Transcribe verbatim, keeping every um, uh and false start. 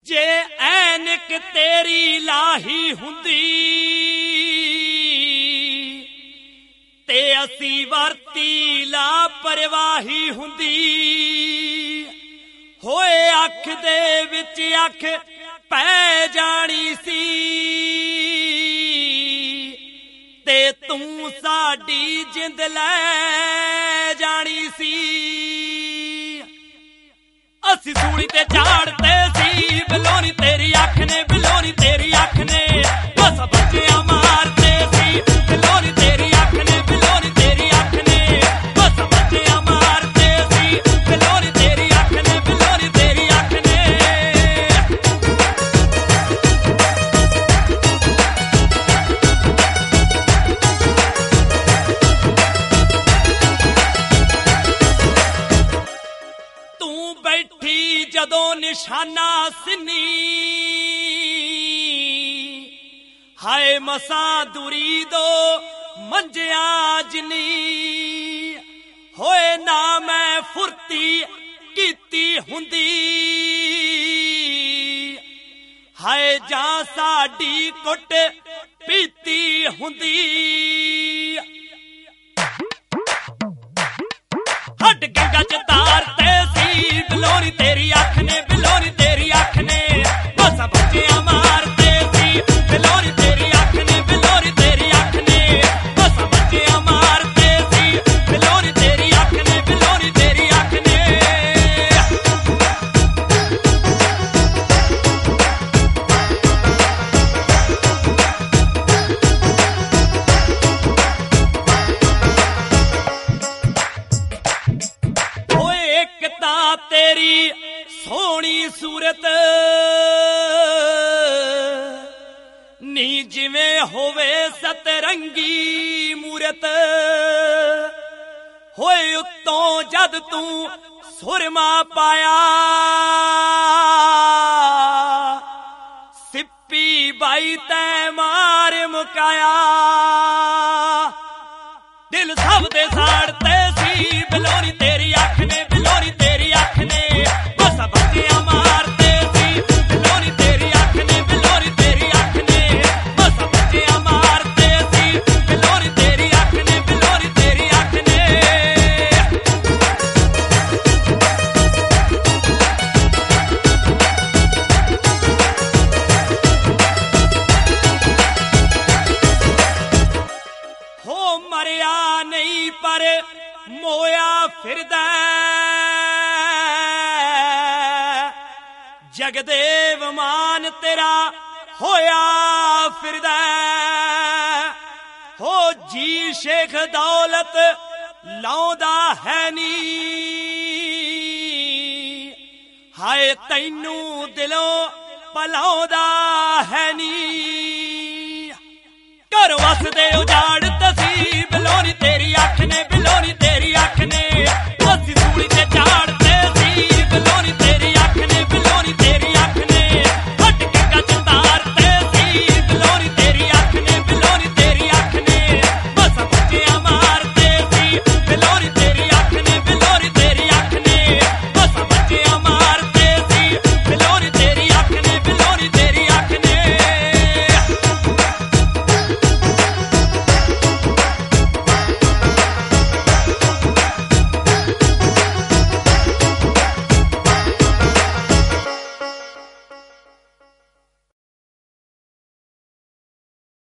जे ऐनक तेरी लाही हुंदी ते असी वरती लापरवाही हुंदी। होए अख दे विच अख पै जानी सी ते तू साडी जिंद लै जानी सी। असी सूली ते झाड़ते सी बिलोनी तेरी अख ने, बिलोनी तेरी अख ने बस बच्चियां मारते सी। बिलोनी तेरी अख ने, बिलोनी तेरी अख ने बस बच्चियां मारते सी। बिलोनी तेरी अख ने, बिलोनी तेरी अख ने। तू बैठी जदों निशाना सिनी हाय मसा दूरी दो मंजिया जिनी। होए ना मैं फुरती कीती हुंदी हाय जा साडी कुट पीती हुंदी। हट गंगा च तारते सी बिलोनी तेरी अख ने, बिलोनी तेरी अख ने बस बच्चियां मारते सी। बिलोनी तेरी अख ने, बिलोनी तेरी अख ने बस बच्चियां मारते सी। बिलोनी तेरी अख ने, बिलोनी तेरी अख ने। होए एक तां तेरी सोहनी सूरत नी जिवें होवे सतरंगी मूरत। होए उत्तों जद तू सुरमा पाया सिप्पी बाई तै मार मुकाया। दिल सब दे साड़ते सी बिलोनी तेरी अख ने, बिलोनी तेरी अख ने बस बच्चियां मारते सी। बिलोनी तेरी अख ने, बिलोनी तेरी अख ने बस बच्चियां मारते सी। बिलोनी तेरी अख ने, बिलोनी तेरी अख ने। हो मरिया नहीं पर मोया फिरदा जगदेव मान तेरा होया फिरदा। हो जी शेख दौलत लाउंदा है नी हाय तैनू दिलों पलाउंदा है नी। घर वसदे उजाड़ तसी बिलोनी तेरी अख ने, बिलोनी तेरी अख ने असी सूली ते झाड़ते सी। बिलोनी